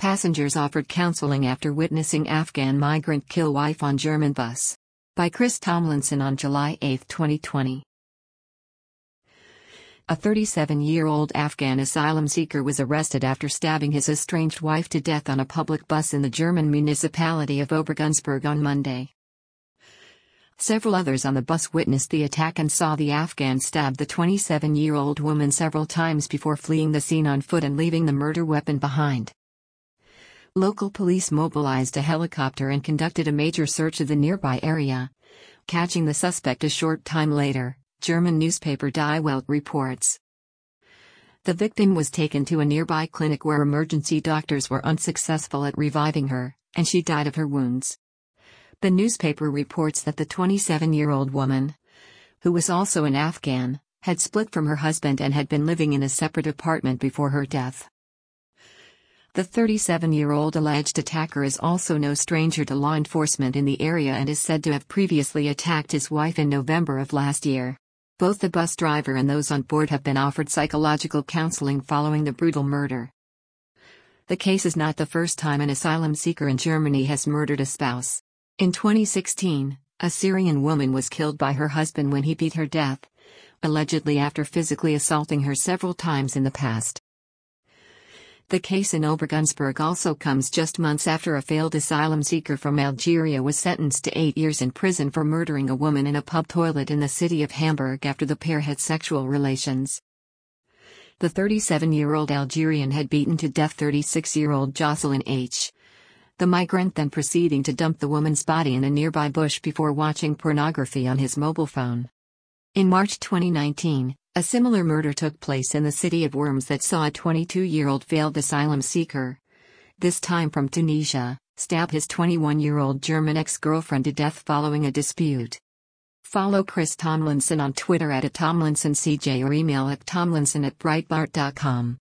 Passengers offered counseling after witnessing Afghan migrant kill wife on German bus. By Chris Tomlinson on July 8, 2020. A 37-year-old Afghan asylum seeker was arrested after stabbing his estranged wife to death on a public bus in the German municipality of Obergunsberg on Monday. Several others on the bus witnessed the attack and saw the Afghan stab the 27-year-old woman several times before fleeing the scene on foot and leaving the murder weapon behind. Local police mobilized a helicopter and conducted a major search of the nearby area, catching the suspect a short time later, German newspaper Die Welt reports. The victim was taken to a nearby clinic where emergency doctors were unsuccessful at reviving her, and she died of her wounds. The newspaper reports that the 27-year-old woman, who was also an Afghan, had split from her husband and had been living in a separate apartment before her death. The 37-year-old alleged attacker is also no stranger to law enforcement in the area and is said to have previously attacked his wife in November of last year. Both the bus driver and those on board have been offered psychological counseling following the brutal murder. The case is not the first time an asylum seeker in Germany has murdered a spouse. In 2016, a Syrian woman was killed by her husband when he beat her to death, allegedly after physically assaulting her several times in the past. The case in Obergunsberg also comes just months after a failed asylum seeker from Algeria was sentenced to 8 years in prison for murdering a woman in a pub toilet in the city of Hamburg after the pair had sexual relations. The 37-year-old Algerian had beaten to death 36-year-old Jocelyn H., the migrant then proceeding to dump the woman's body in a nearby bush before watching pornography on his mobile phone. In March 2019, a similar murder took place in the city of Worms that saw a 22-year-old failed asylum seeker, this time from Tunisia, stab his 21-year-old German ex-girlfriend to death following a dispute. Follow Chris Tomlinson on Twitter @TomlinsonCJ or email at tomlinson@breitbart.com.